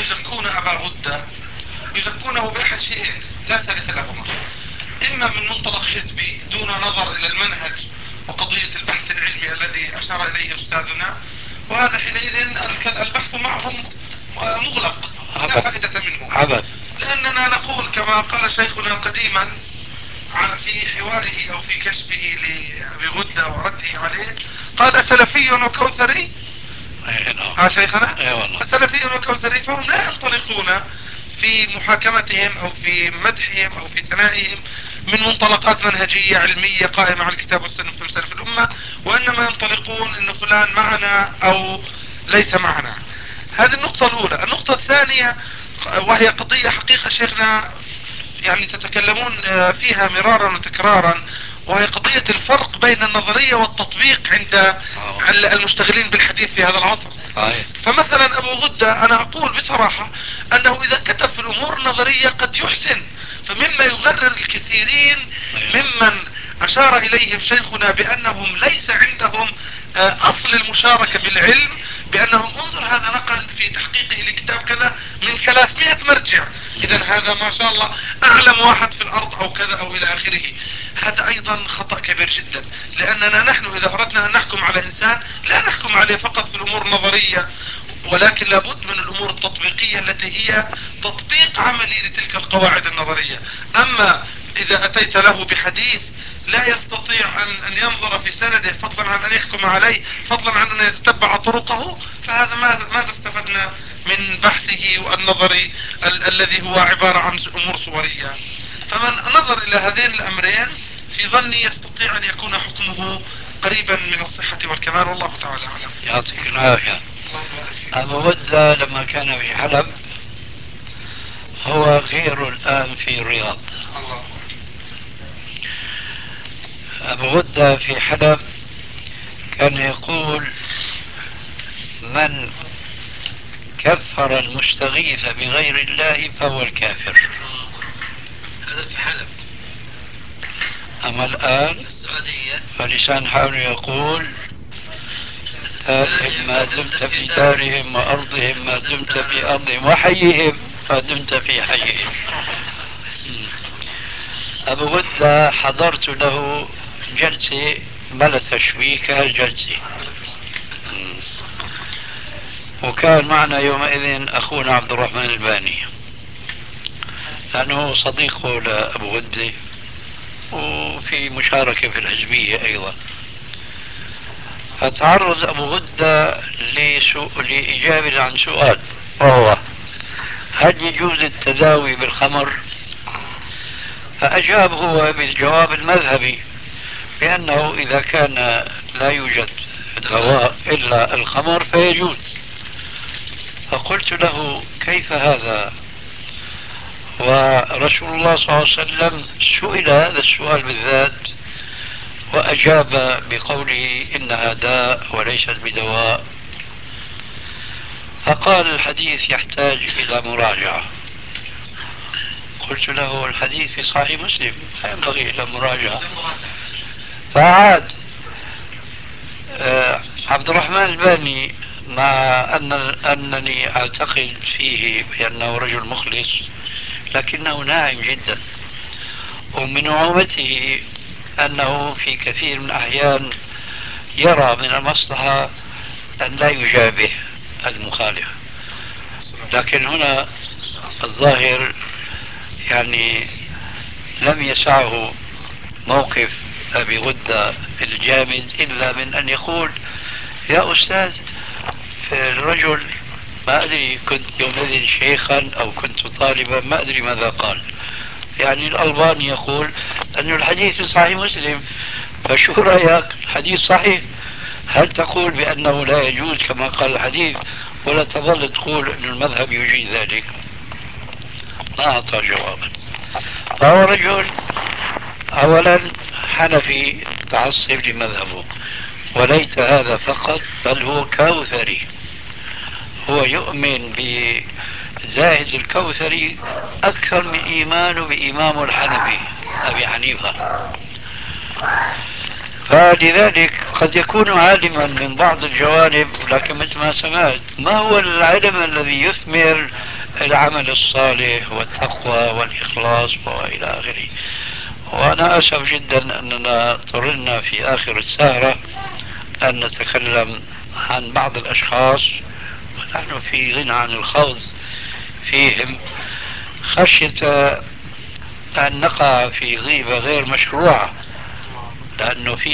يزكون أبا غدة يزكونه بأحد شيئين لا ثالث لهما: إما من منطلق حزبي دون نظر إلى المنهج وقضية البحث العلمي الذي أشار إليه أستاذنا، وهذا حينئذ البحث معهم مغلق لا فائدة منه، لأننا نقول كما قال شيخنا قديما في حواره أو في كشفه لأبي غدة ورده عليه، قال: سلفي وكوثري. شيخنا سلفي وكوثري، فهم لا ينطلقون في محاكمتهم أو في مدحهم أو في ثنائهم من منطلقات منهجية علمية قائمة على الكتاب والسنة في سلف الأمة، وإنما ينطلقون إن فلان معنا أو ليس معنا. هذه النقطة الأولى. النقطة الثانية وهي قضية حقيقة شيخنا يعني تتكلمون فيها مرارا وتكرارا، وهي قضية الفرق بين النظرية والتطبيق عند المشتغلين بالحديث في هذا العصر. فمثلا أبو غدة أنا أقول بصراحة أنه إذا كتب في الأمور النظرية قد يحسن، فمما يغرر الكثيرين ممن أشار إليهم شيخنا بأنهم ليس عندهم أصل المشاركة بالعلم، بأنهم انظر هذا نقل في تحقيقه لكتاب كذا من 300 مرجع، إذا هذا ما شاء الله أعلم واحد في الأرض أو كذا أو إلى آخره. هذا أيضا خطأ كبير جدا، لأننا نحن إذا أردنا أن نحكم على إنسان لا نحكم عليه فقط في الأمور النظرية، ولكن لابد من الأمور التطبيقية التي هي تطبيق عملي لتلك القواعد النظرية. أما إذا أتيت له بحديث لا يستطيع أن ينظر في سنده فضلا عن أن يحكم عليه، فضلا عن أن يتتبع طرقه، فهذا ماذا استفدنا من بحثه النظري الذي هو عبارة عن أمور صورية؟ فمن نظر إلى هذين الأمرين في ظني يستطيع أن يكون حكمه قريبا من الصحة والكمال، والله تعالى أعلم. يعطيك العافية. أبو غدة لما كان في حلب هو غير الآن في الرياض. أبو غدة في حلب كان يقول: من كفر المستغيث بغير الله فهو الكافر. هذا في حلب. أما الآن في السعودية فلسان حاله يقول: دارهم ما دمت في دارهم وأرضهم ما دمت في أرضهم وحيهم ما دمت في حيهم. أبو غدة حضرت له جلسة بلا تشويك هالجلسة، وكان معنا يومئذ أخونا عبد الرحمن الباني لأنه صديقه لأبو غدة وفي مشاركة في الحزبية أيضا. فتعرض أبو غدة لإجابة عن سؤال، وهو: هل يجوز التداوي بالخمر؟ فأجاب هو بالجواب المذهبي بأنه إذا كان لا يوجد دواء إلا الخمر فيجوز. فقلت له: كيف هذا؟ ورسول الله صلى الله عليه وسلم سئل هذا السؤال بالذات وأجاب بقوله: إنها داء وليست بدواء. فقال: الحديث يحتاج إلى مراجعة. قلت له: الحديث في صحيح مسلم لا ينبغي إلى مراجعة. فعاد عبد الرحمن الباني مع أنني أعتقد فيه بأنه رجل مخلص، لكنه ناعم جدا، ومن نعومته أنه في كثير من الأحيان يرى من المصلحة أن لا يجابه المخالف. لكن هنا الظاهر يعني لم يسعه موقف أبي غدة الجامد إلا من أن يقول: يا أستاذ، الرجل ما أدري كنت يومئذ شيخا أو كنت طالبا، ما أدري ماذا قال. يعني الألباني يقول أن الحديث في صحيح مسلم، فشو رأيك؟ الحديث صحيح، هل تقول بأنه لا يجوز كما قال الحديث، ولا تظل تقول أن المذهب يجيز ذلك؟ ما أعطى جوابا. فهو رجل أولا حنفي متعصب لمذهبه، وليت هذا فقط، بل هو كوثري، هو يؤمن بزاهد الكوثري أكثر من إيمانه بإمامه الحنفي أبي حنيفة. فلذلك قد يكون عالما من بعض الجوانب، لكن مثل ما سمعت ما هو العلم الذي يثمر العمل الصالح والتقوى والإخلاص وإلى آخره. وأنا أسف جدا أننا اضطررنا في آخر السهرة أن نتكلم عن بعض الأشخاص ونحن في غنى عن الخوض فيهم، خشية أن نقع في غيبة غير مشروعة، لأنه في